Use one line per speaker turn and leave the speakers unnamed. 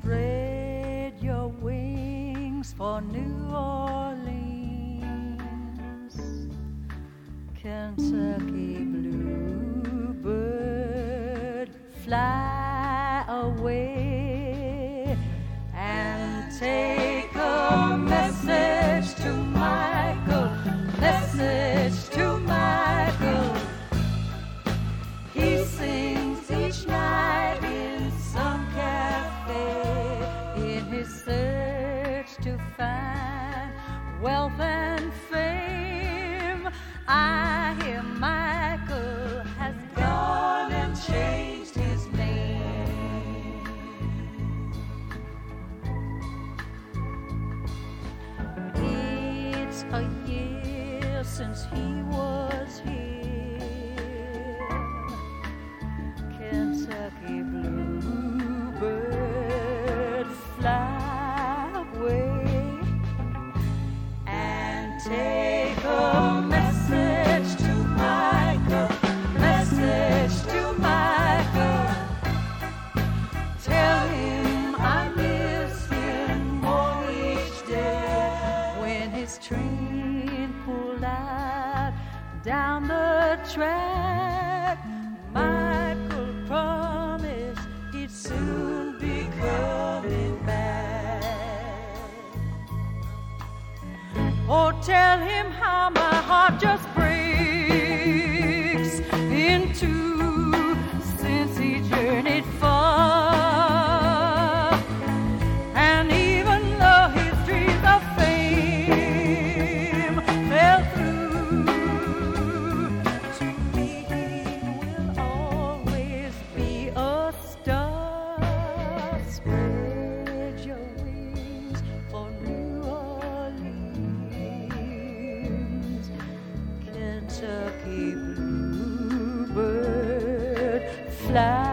Spread your wings for New Orleans, Kentucky bluebird, fly away and take a message to Michael, message to Michael. He sings each night in some cafe in his search to find wealth and fame. I hear Michael has gone and changed his name. It's a year since he was here. Kentucky bluebird, fly away and take a message to Michael, message to Michael. Tell him I miss him more each day. When his train pulled out down the track, Michael promised he'd soon be coming back. Oh, tell him how my heart just breaks in two since he journeyed far. And even though his dreams of fame fell through, to me he will always be a star. Spread your wings for New Orleans, Kentucky bluebird, fly